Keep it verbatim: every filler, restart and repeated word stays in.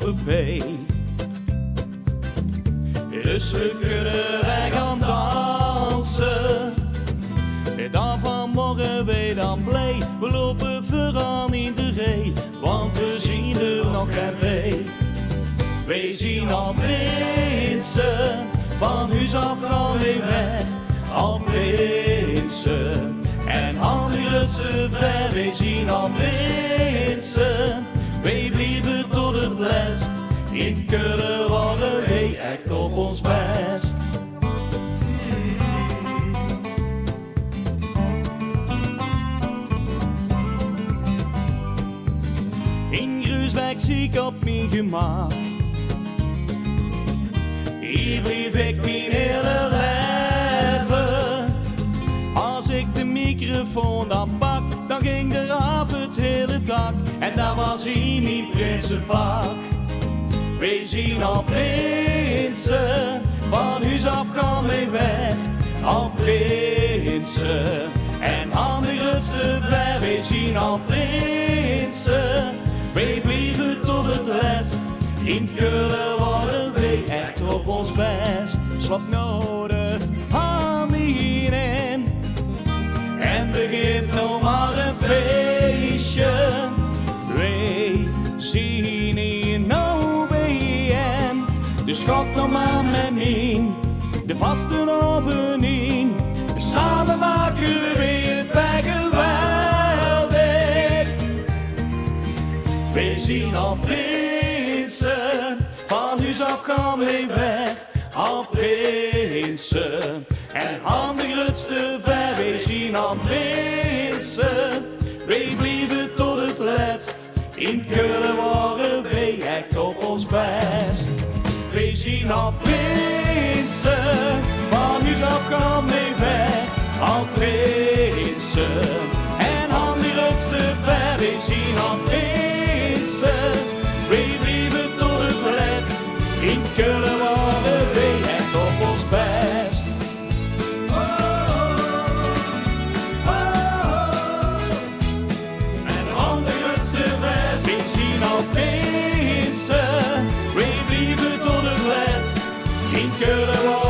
op P. Dus we kunnen wij gaan dansen. En dan vanmorgen wij dan blij. We lopen vooraan in de ree, want we zien er nog geen B. Wij zien al prinsen, van huis af gaan we weg. Al prinsen, en anderen te ver. Wij zien al prinsen, wij blijven tot het laatst. In Keulen worden wij echt op ons best. In Gruisbeek zie ik op mijn gemak. Hier blijf ik mijn hele leven. Als ik de microfoon dan pak, dan ging er af het hele dak. En daar was hij mijn prinsenpak. Wij zien al prinsen, van huis af gaan wij weg. Al prinsen, en anderen te ver. Wij zien al prinsen, wij blijven tot het laatst. In Keulen worden wij echt op ons best. Slap nodig aan in en begint nog maar een feestje. Wij zien hier nou bijeen. Dus schok nog maar met mij, de vaste overeen. Samen maken we het bij geweldig. Wij zien al prinsen, van huis af gaan we weg. Al prinsen, en anderen te ver. Wij zien al prinsen, wij blijven tot het laatst. In Keulen worden wij echt op ons best. Wij zien al prinsen, van huis af gaan we weg. Al prinsen, en anderen te ver. Wij zien al prinsen, wij blijven tot het laatst. In Keulen worden wij echt op ons best. Oh, oh, oh. En anderen te ver. Wij zien al prinsen, wij blijven tot het laatst. In Keulen worden